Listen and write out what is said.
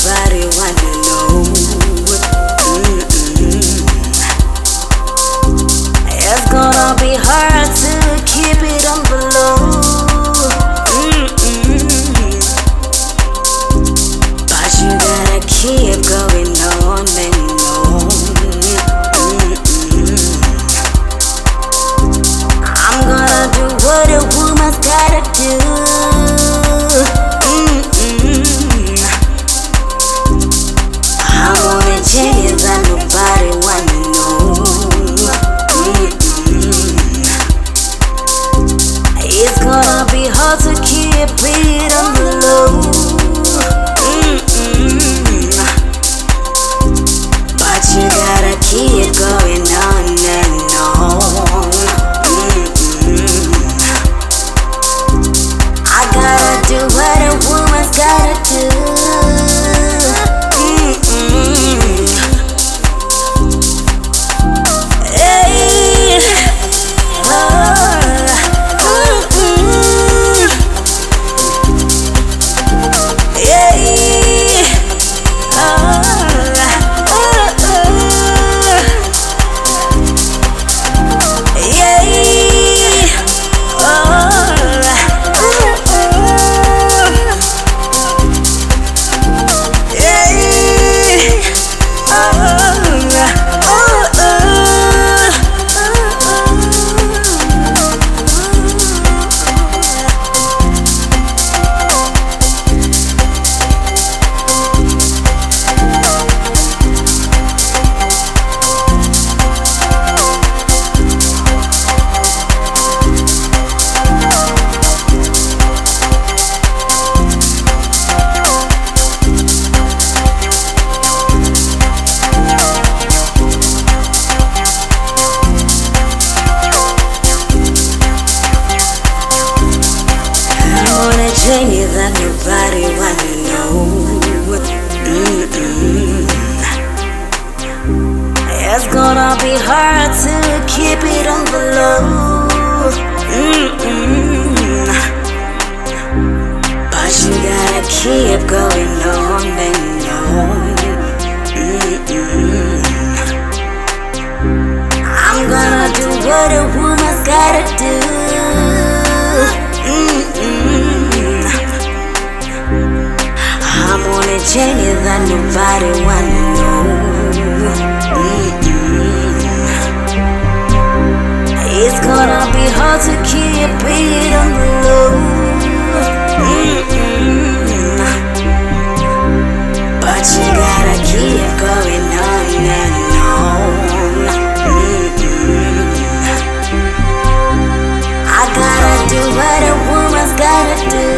nobody wanna know. It's gonna be hard to keep it on the low. But you gotta keep going on and on. I'm gonna do what a woman's gotta do. I wanna change that nobody wanna know. It's gonna be hard to keep it on the low. But you gotta keep going on and on. I gotta do what a woman's gotta do. Change that nobody wanna know. It's gonna be hard to keep it on the low. But you gotta keep going on and on. I'm gonna do what a woman's gotta do. I'm gonna change that nobody wanna know. It's gonna be hard to keep it on the low. But you gotta keep going on and on. I gotta do what a woman's gotta do.